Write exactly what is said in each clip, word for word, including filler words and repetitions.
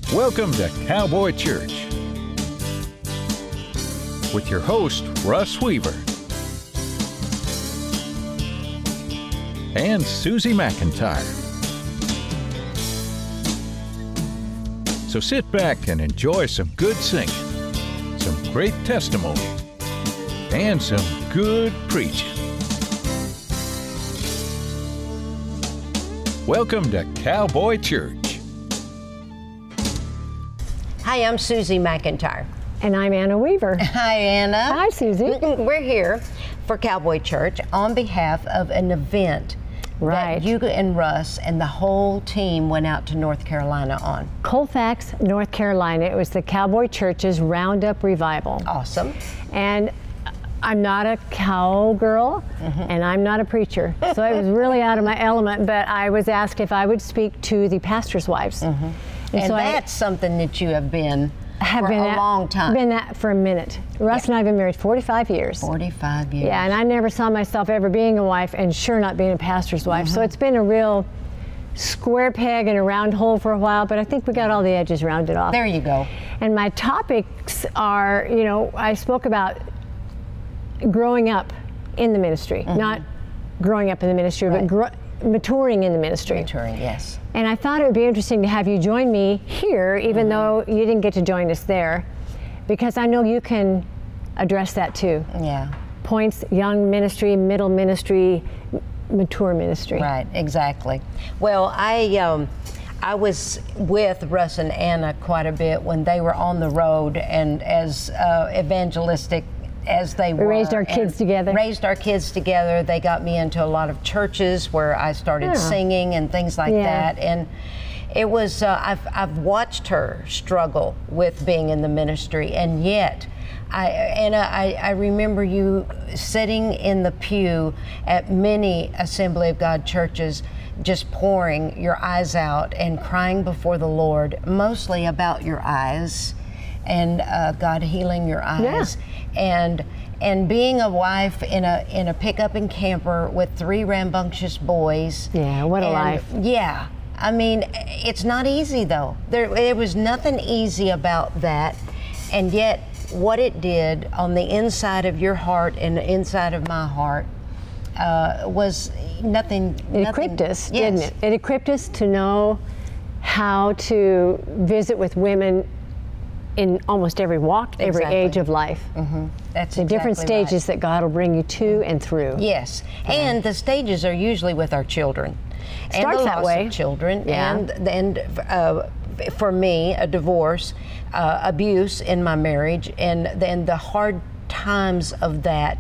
Welcome to Cowboy Church with your host, Russ Weaver, and Susie McIntyre. So sit back and enjoy some good singing, some great testimony, and some good preaching. Welcome to Cowboy Church. Hi, I'm Susie McIntyre. And I'm Anna Weaver. Hi, Anna. Hi, Susie. We're here for Cowboy Church on behalf of an event right. that you and Russ and the whole team went out to North Carolina on. Colfax, North Carolina. It was the Cowboy Church's Roundup Revival. Awesome. And I'm not a cowgirl, mm-hmm. and I'm not a preacher, so I was really out of my element, but I was asked if I would speak to the pastors' wives. Mm-hmm. And, and so that's I, something that you have been have for been a at, long time. Been that for a minute. Russ yeah. and I have been married forty-five years. forty-five years. Yeah, and I never saw myself ever being a wife and sure not being a pastor's wife. Mm-hmm. So it's been a real square peg in a round hole for a while, but I think we got all the edges rounded off. There you go. And my topics are, you know, I spoke about growing up in the ministry, mm-hmm. not growing up in the ministry, right. but gro- maturing in the ministry. Maturing, yes. And I thought it would be interesting to have you join me here, even mm-hmm. though you didn't get to join us there, because I know you can address that too. Yeah. Points, young ministry, middle ministry, mature ministry. Right, exactly. Well, I um, I was with Russ and Anna quite a bit when they were on the road and as uh, evangelistic as they we were. raised our kids together. Raised our kids together. They got me into a lot of churches where I started yeah. singing and things like yeah. that. And it was, uh, I've, I've watched her struggle with being in the ministry, and yet, I, Anna, I, I remember you sitting in the pew at many Assembly of God churches, just pouring your eyes out and crying before the Lord, mostly about your eyes and uh, God healing your eyes. Yeah. And and being a wife in a in a pickup and camper with three rambunctious boys. Yeah, what a and, life. Yeah, I mean, it's not easy though. There, there was nothing easy about that, and yet what it did on the inside of your heart and the inside of my heart uh, was nothing. It nothing, equipped us, yes. didn't it? It equipped us to know how to visit with women in almost every walk, every exactly. age of life. Mm-hmm. That's the exactly different stages right. that God will bring you to and through. Yes, yeah. And the stages are usually with our children. Starts and the that loss way. Of children, yeah. and and uh, for me, a divorce, uh, abuse in my marriage, and then the hard times of that.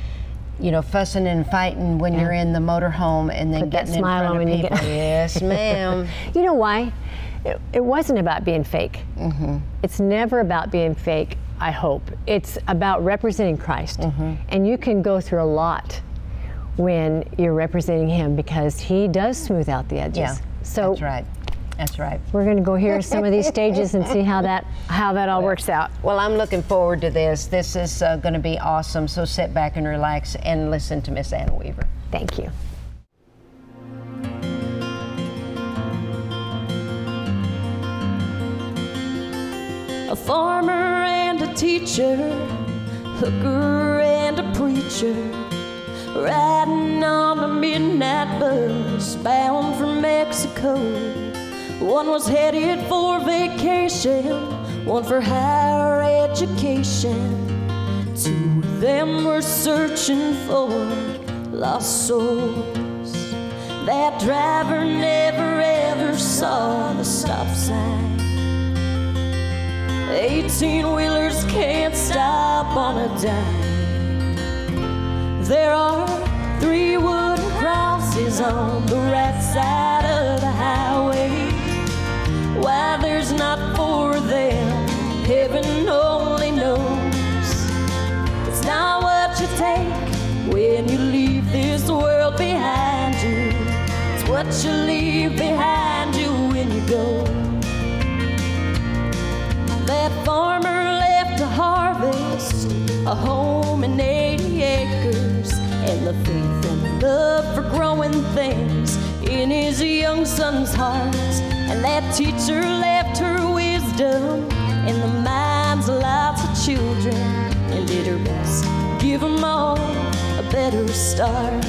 You know, fussing and fighting when yeah. you're in the motorhome, and then Put getting that smile in front on of when people. You get... Yes, ma'am. You know why? It, it wasn't about being fake. Mm-hmm. It's never about being fake, I hope. It's about representing Christ. Mm-hmm. And you can go through a lot when you're representing Him because He does smooth out the edges. Yeah, so that's right. That's right. We're going to go hear some of these stages and see how that how that all well, works out. Well, I'm looking forward to this. This is uh, going to be awesome. So sit back and relax and listen to Miss Anna Weaver. Thank you. A farmer and a teacher, hooker and a preacher, riding on a midnight bus bound for Mexico. One was headed for vacation, one for higher education. Two of them were searching for lost souls. That driver never ever saw the stop sign. Eighteen-wheelers can't stop on a dime. There are three wooden crosses on the right side of the highway. Why there's not four of them, heaven only knows. It's not what you take when you leave this world behind you. It's what you leave behind you when you go. That farmer left to harvest a home and eighty acres, and the faith and love for growing things in his young son's heart. And that teacher left her wisdom wisdom in the minds of lots of children and did her best to give them all a better start.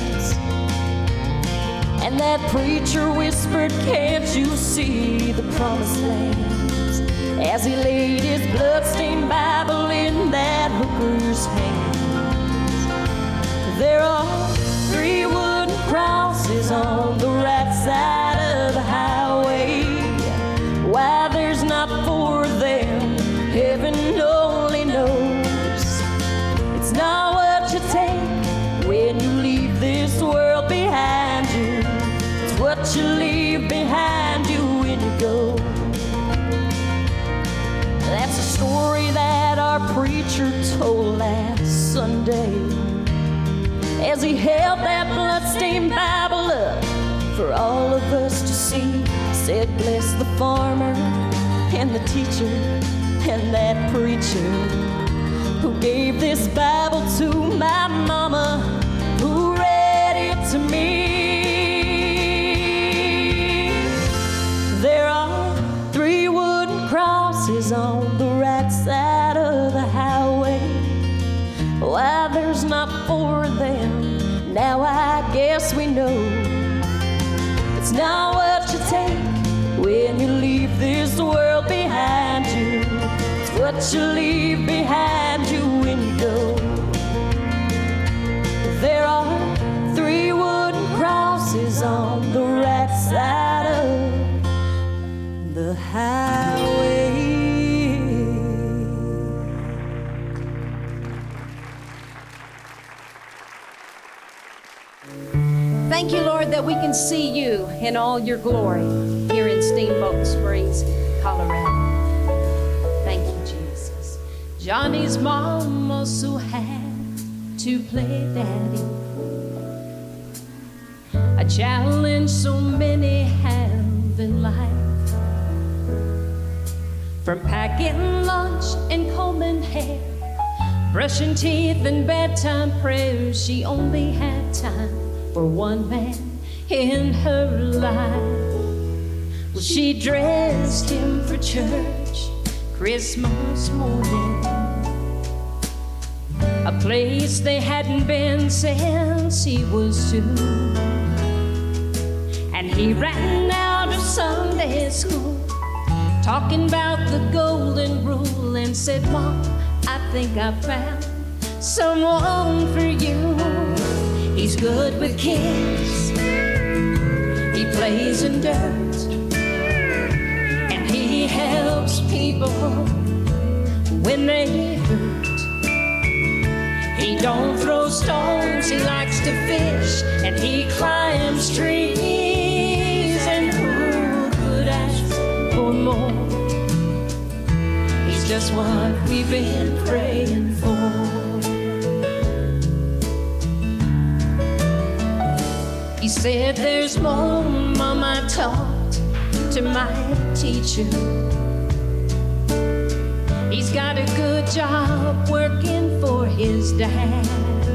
And that preacher whispered, can't you see the promised land? As he laid his bloodstained Bible in that hooker's hands. There are three wooden crosses on the right side of the highway. Why there's not four of them, heaven only knows. It's not what you take when you leave this world behind you. It's what you leave behind you when you go. That's a story that our preacher told last Sunday as he held that bloodstained Bible up for all of us to see. Said, bless the farmer and the teacher and that preacher who gave this Bible to my mama, who read it to me. There are three wooden crosses on the right side of the highway. Why there's not four of them, now I guess we know. It's not what you take when you leave this world behind you. It's what you leave behind you when you go. There are three wooden crosses on the right side of the highway. Thank you, Lord, that we can see you in all your glory here in Steamboat Springs, Colorado. Thank you, Jesus. Johnny's mom also had to play daddy, a challenge so many have in life. From packing lunch and combing hair, brushing teeth and bedtime prayers, she only had time for one man in her life. Well, she dressed him for church Christmas morning, a place they hadn't been since he was two. And he ran out of Sunday school talking about the golden rule and said, Mom, I think I found someone for you. He's good with kids, he plays in dirt, and he helps people when they hurt. He don't throw stones, he likes to fish, and he climbs trees. And who could ask for more? He's just what we've been praying for. He said, there's more, Mom, I talked to my teacher. He's got a good job working for his dad.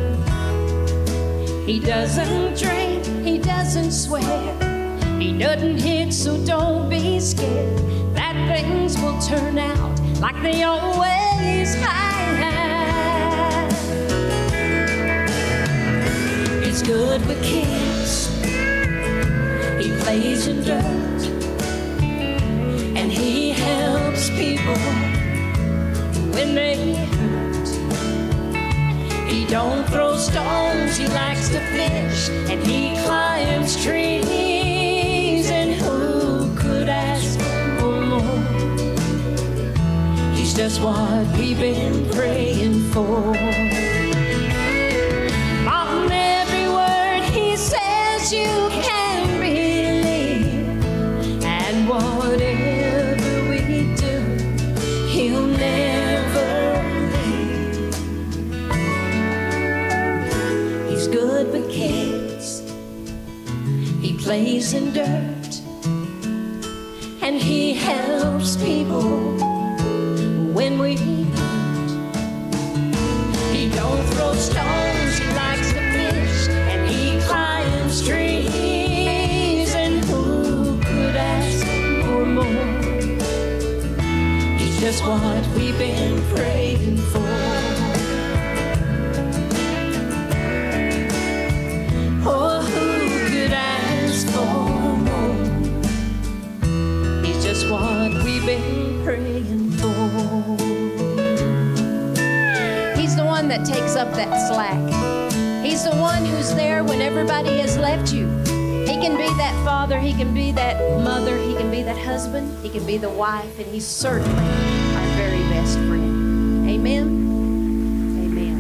He doesn't drink, he doesn't swear, he doesn't hit, so don't be scared that things will turn out like they always have. He's good with kids, he plays in dirt, and he helps people when they hurt. He don't throw stones, he likes to fish, and he climbs trees. And who could ask for more? He's just what we've been praying for. Mom, every word he says you can believe, and whatever we do, he'll never leave. He's good with kids, he plays in dirt, and he helps people when we hurt. He don't throw stones, he likes to fish, and he climbs trees. And who could ask for more? just what we've been praying for. Oh, who could ask for more? He's just what we've been praying for. He's the one that takes up that slack. He's the one who's there when everybody has left you. He can be that father, he can be that mother, he can be that husband, he can be the wife, and he's certainly our very best friend. Amen? Amen.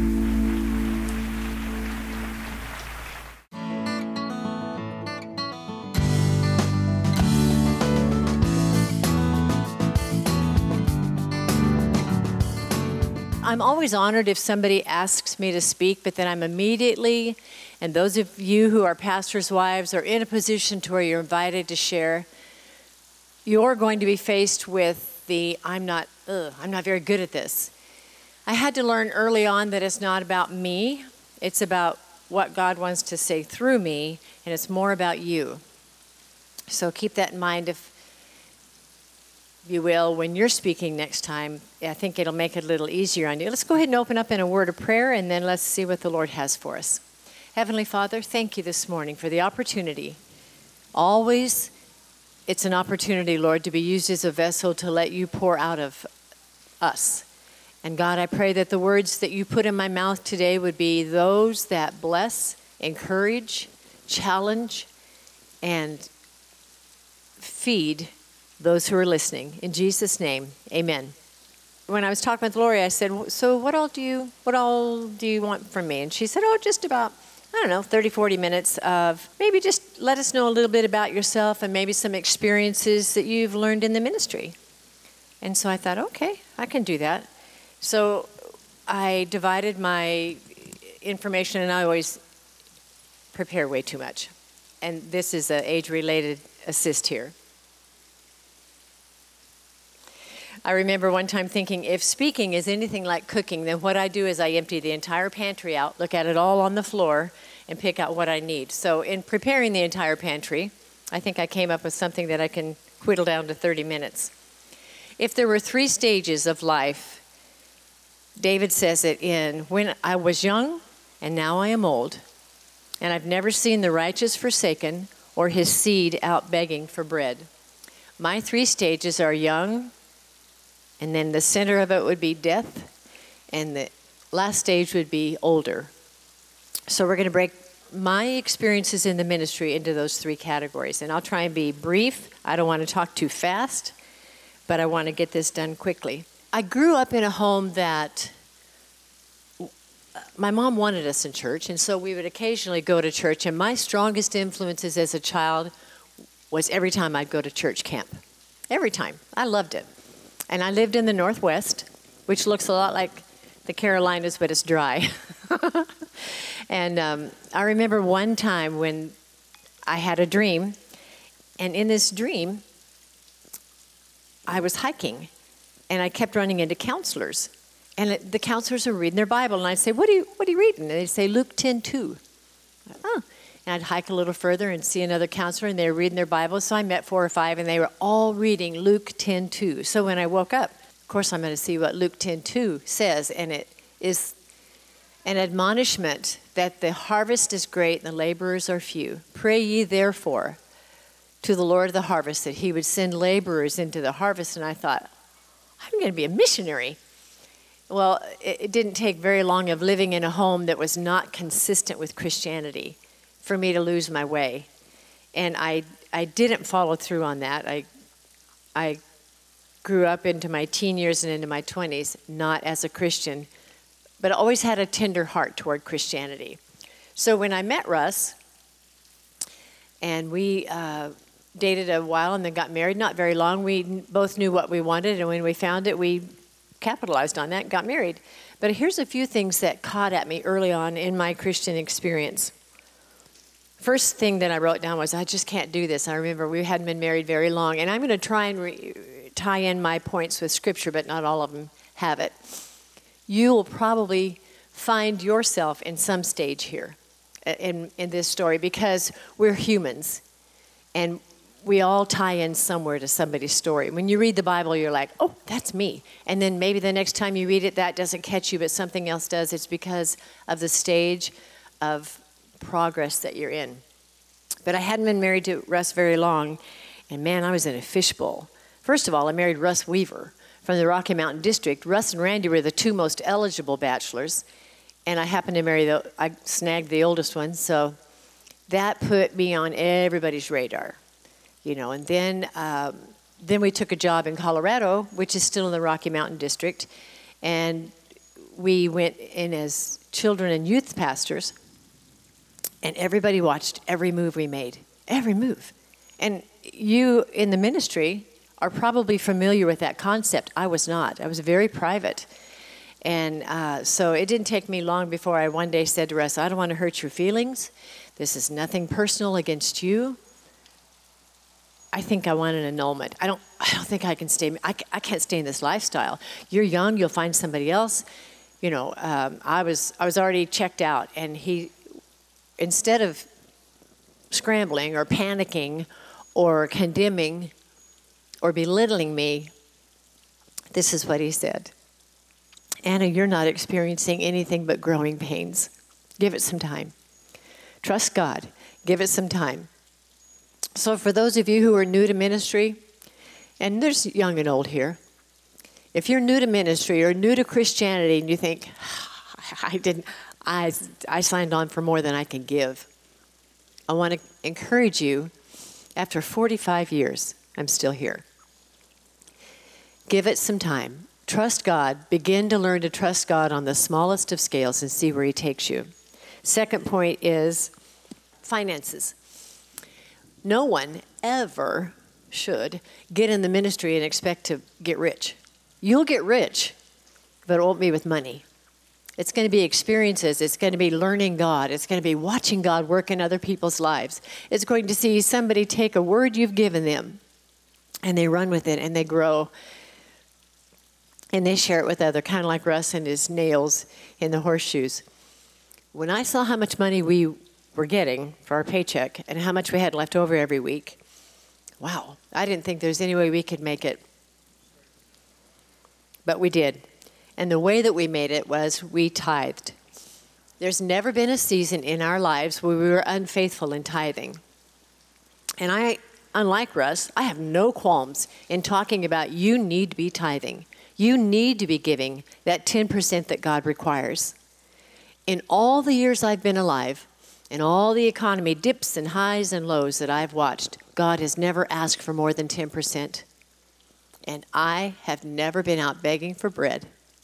I'm always honored if somebody asks me to speak, but then I'm immediately, and those of you who are pastors' wives are in a position to where you're invited to share, you're going to be faced with the, I'm not, ugh, I'm not very good at this. I had to learn early on that it's not about me, it's about what God wants to say through me, and it's more about you. So keep that in mind if you will, when you're speaking next time. I think it'll make it a little easier on you. Let's go ahead and open up in a word of prayer, and then let's see what the Lord has for us. Heavenly Father, thank you this morning for the opportunity. Always, it's an opportunity, Lord, to be used as a vessel to let you pour out of us. And God, I pray that the words that you put in my mouth today would be those that bless, encourage, challenge, and feed those who are listening. In Jesus' name, amen. When I was talking with Lori, I said, so what all do you, what all do you want from me? And she said, oh, just about, I don't know, thirty, forty minutes of maybe just let us know a little bit about yourself and maybe some experiences that you've learned in the ministry. And so I thought, okay, I can do that. So I divided my information, and I always prepare way too much. And this is an age-related assist here. I remember one time thinking, if speaking is anything like cooking, then what I do is I empty the entire pantry out, look at it all on the floor, and pick out what I need. So in preparing the entire pantry, I think I came up with something that I can whittle down to thirty minutes. If there were three stages of life, David says it in, when I was young, and now I am old, and I've never seen the righteous forsaken or his seed out begging for bread. My three stages are young, and then the center of it would be death, and the last stage would be older. So we're going to break my experiences in the ministry into those three categories. And I'll try and be brief. I don't want to talk too fast, but I want to get this done quickly. I grew up in a home that my mom wanted us in church, and so we would occasionally go to church. And my strongest influences as a child was every time I'd go to church camp. Every time. I loved it. And I lived in the Northwest, which looks a lot like the Carolinas, but it's dry. And um, I remember one time when I had a dream, and in this dream, I was hiking, and I kept running into counselors. And it, the counselors are reading their Bible, and I'd say, what are you, what are you reading? And they'd say, Luke ten two. Oh. And I'd hike a little further and see another counselor, and they were reading their Bible. So I met four or five, and they were all reading Luke ten two. So when I woke up, of course, I'm going to see what Luke ten two says, and it is an admonishment that the harvest is great and the laborers are few. Pray ye therefore to the Lord of the harvest that he would send laborers into the harvest. And I thought, I'm going to be a missionary. Well, it, it didn't take very long of living in a home that was not consistent with Christianity for me to lose my way. And I I didn't follow through on that. I I grew up into my teen years and into my twenties not as a Christian, but I always had a tender heart toward Christianity. So when I met Russ, and we uh, dated a while and then got married, not very long, we both knew what we wanted, and when we found it, we capitalized on that and got married. But here's a few things that caught at me early on in my Christian experience. First thing that I wrote down was, I just can't do this. I remember we hadn't been married very long, and I'm going to try and re- tie in my points with Scripture, but not all of them have it. You will probably find yourself in some stage here in, in this story, because we're humans, and we all tie in somewhere to somebody's story. When you read the Bible, you're like, oh, that's me. And then maybe the next time you read it, that doesn't catch you, but something else does. It's because of the stage of progress that you're in. But I hadn't been married to Russ very long, and man, I was in a fishbowl. First of all, I married Russ Weaver from the Rocky Mountain District. Russ and Randy were the two most eligible bachelors, and I happened to marry the, I snagged the oldest one, so that put me on everybody's radar, you know. And then, um, then we took a job in Colorado, which is still in the Rocky Mountain District, and we went in as children and youth pastors, and everybody watched every move we made, every move. And you in the ministry are probably familiar with that concept. I was not. I was very private. And uh, so it didn't take me long before I one day said to Russ, I don't want to hurt your feelings. This is nothing personal against you. I think I want an annulment. I don't I don't think I can stay. I, I can't stay in this lifestyle. You're young. You'll find somebody else. You know, um, I was I was already checked out. And he, instead of scrambling or panicking or condemning or belittling me, this is what he said. Anna, you're not experiencing anything but growing pains. Give it some time. Trust God. Give it some time. So for those of you who are new to ministry, and there's young and old here, if you're new to ministry or new to Christianity and you think, I didn't, I, I signed on for more than I can give, I want to encourage you, after forty-five years, I'm still here. Give it some time. Trust God. Begin to learn to trust God on the smallest of scales and see where he takes you. Second point is finances. No one ever should get in the ministry and expect to get rich. You'll get rich, but it won't be with money. It's going to be experiences. It's going to be learning God. It's going to be watching God work in other people's lives. It's going to see somebody take a word you've given them, and they run with it, and they grow, and they share it with others, kind of like Russ and his nails in the horseshoes. When I saw how much money we were getting for our paycheck and how much we had left over every week, wow, I didn't think there's any way we could make it. But we did. And the way that we made it was we tithed. There's never been a season in our lives where we were unfaithful in tithing. And I, unlike Russ, I have no qualms in talking about you need to be tithing. You need to be giving that ten percent that God requires. In all the years I've been alive, in all the economy dips and highs and lows that I've watched, God has never asked for more than ten percent. And I have never been out begging for bread.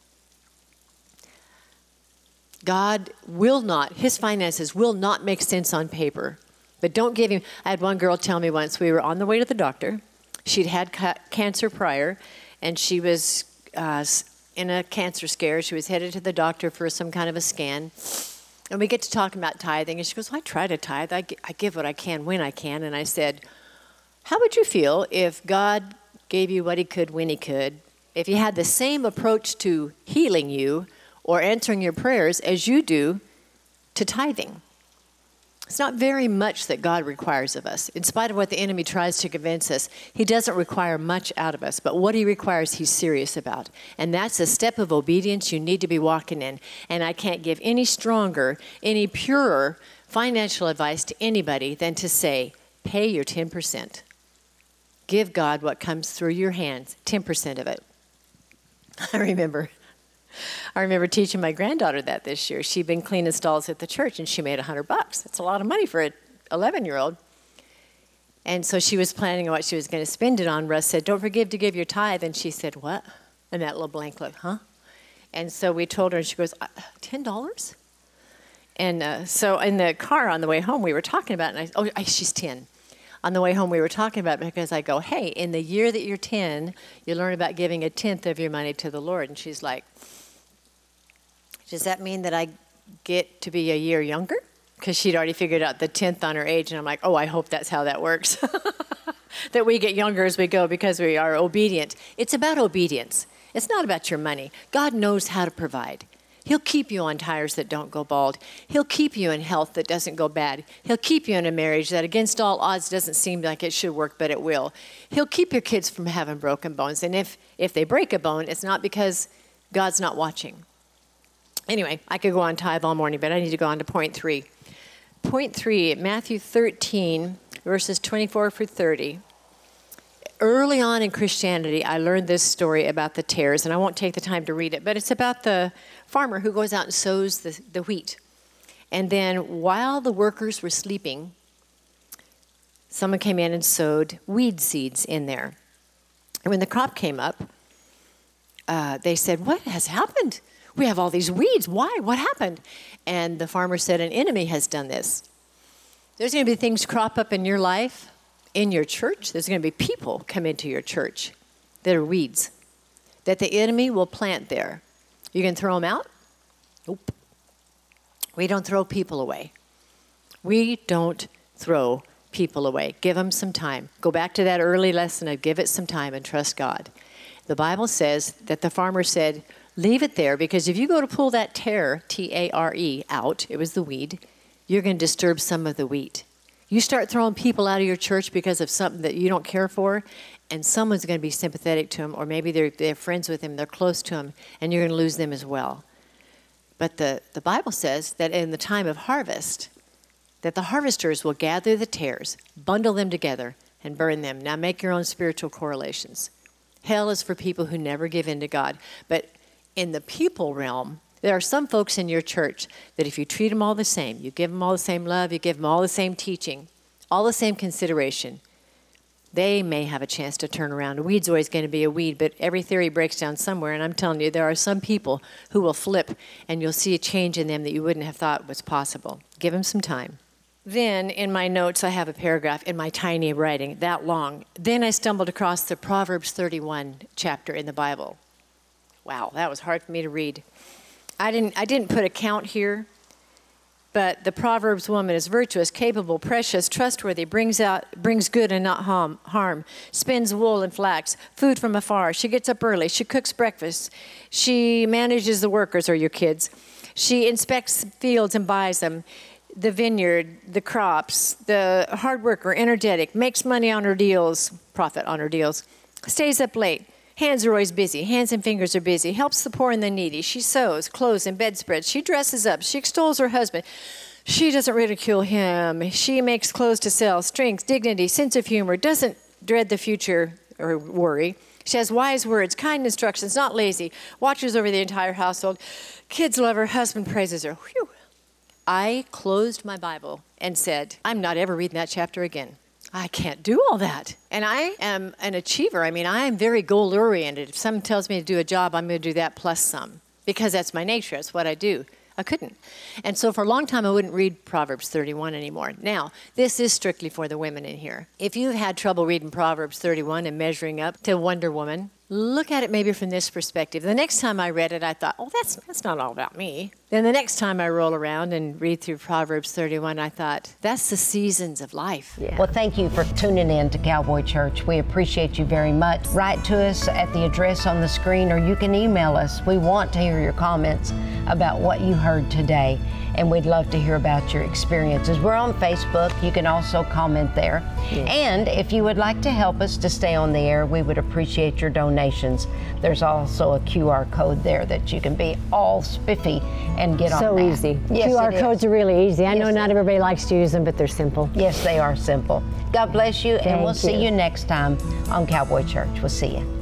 God will not, his finances will not make sense on paper. But don't give him, I had one girl tell me once, we were on the way to the doctor. She'd had ca- cancer prior, and she was uh, in a cancer scare. She was headed to the doctor for some kind of a scan. And we get to talking about tithing, and she goes, well, I try to tithe. I, g- I give what I can when I can. And I said, how would you feel if God gave you what he could when he could, if he had the same approach to healing you or answering your prayers as you do to tithing? It's not very much that God requires of us. In spite of what the enemy tries to convince us, he doesn't require much out of us. But what he requires, he's serious about. And that's a step of obedience you need to be walking in. And I can't give any stronger, any purer financial advice to anybody than to say, pay your ten percent. Give God what comes through your hands, ten percent of it. I remember... I remember teaching my granddaughter that this year. She'd been cleaning stalls at the church, and she made a hundred bucks. That's a lot of money for an eleven-year-old. And so she was planning on what she was going to spend it on. Russ said, don't forget to give your tithe. And she said, what? And that little blank look, huh? And so we told her, and she goes, ten dollars? And uh, so in the car on the way home, we were talking about it, and I, oh, she's ten. On the way home, we were talking about it because I go, hey, in the year that you're ten, you learn about giving a tenth of your money to the Lord. And she's like, does that mean that I get to be a year younger? Because she'd already figured out the tenth on her age. And I'm like, oh, I hope that's how that works. That we get younger as we go because we are obedient. It's about obedience. It's not about your money. God knows how to provide. He'll keep you on tires that don't go bald. He'll keep you in health that doesn't go bad. He'll keep you in a marriage that against all odds doesn't seem like it should work, but it will. He'll keep your kids from having broken bones. And if, if they break a bone, it's not because God's not watching. Anyway, I could go on tithe all morning, but I need to go on to point three. Point three, Matthew thirteen, verses twenty-four through thirty. Early on in Christianity, I learned this story about the tares, and I won't take the time to read it, but it's about the farmer who goes out and sows the, the wheat. And then while the workers were sleeping, someone came in and sowed weed seeds in there. And when the crop came up, uh, they said, "What has happened? We have all these weeds. Why? What happened?" And the farmer said, "An enemy has done this." There's going to be things crop up in your life, in your church. There's going to be people come into your church that are weeds, that the enemy will plant there. You can throw them out? Nope. We don't throw people away. We don't throw people away. Give them some time. Go back to that early lesson of give it some time and trust God. The Bible says that the farmer said, leave it there, because if you go to pull that tare, T A R E, out, it was the weed, you're going to disturb some of the wheat. You start throwing people out of your church because of something that you don't care for, and someone's going to be sympathetic to them, or maybe they're, they're friends with him, they're close to him, and you're going to lose them as well. But the, the Bible says that in the time of harvest, that the harvesters will gather the tares, bundle them together, and burn them. Now make your own spiritual correlations. Hell is for people who never give in to God. But in the people realm, there are some folks in your church that if you treat them all the same, you give them all the same love, you give them all the same teaching, all the same consideration, they may have a chance to turn around. A weed's always going to be a weed, but every theory breaks down somewhere, and I'm telling you, there are some people who will flip, and you'll see a change in them that you wouldn't have thought was possible. Give them some time. Then, in my notes, I have a paragraph in my tiny writing, that long. Then I stumbled across the Proverbs thirty-one chapter in the Bible. Wow, that was hard for me to read. I didn't I didn't put a count here, but the Proverbs woman is virtuous, capable, precious, trustworthy, brings out brings good and not harm, harm, spins wool and flax, food from afar. She gets up early. She cooks breakfast. She manages the workers, or your kids. She inspects fields and buys them, the vineyard, the crops, the hard worker, energetic, makes money on her deals, profit on her deals, stays up late. Hands are always busy. Hands and fingers are busy. Helps the poor and the needy. She sews, clothes, and bedspreads. She dresses up. She extols her husband. She doesn't ridicule him. She makes clothes to sell. Strength, dignity, sense of humor. Doesn't dread the future or worry. She has wise words, kind instructions, not lazy. Watches over the entire household. Kids love her. Husband praises her. Whew. I closed my Bible and said, I'm not ever reading that chapter again. I can't do all that. And I am an achiever. I mean, I am very goal-oriented. If someone tells me to do a job, I'm going to do that plus some, because that's my nature. That's what I do. I couldn't. And so for a long time, I wouldn't read Proverbs thirty-one anymore. Now, this is strictly for the women in here. If you've had trouble reading Proverbs thirty-one and measuring up to Wonder Woman, look at it maybe from this perspective. The next time I read it, I thought, oh, that's that's not all about me. Then the next time I roll around and read through Proverbs thirty-one, I thought, that's the seasons of life. Yeah. Well, thank you for tuning in to Cowboy Church. We appreciate you very much. Write to us at the address on the screen, or you can email us. We want to hear your comments about what you heard today, and we'd love to hear about your experiences. We're on Facebook. You can also comment there. Yeah. And if you would like to help us to stay on the air, we would appreciate your donations. There's also a Q R code there that you can be all spiffy and get on that. So easy. Yes, Q R codes are really easy. I Yes, know not everybody likes to use them, but they're simple. Yes, they are simple. God bless you, and Thank we'll see you. you next time on Cowboy Church. We'll see you.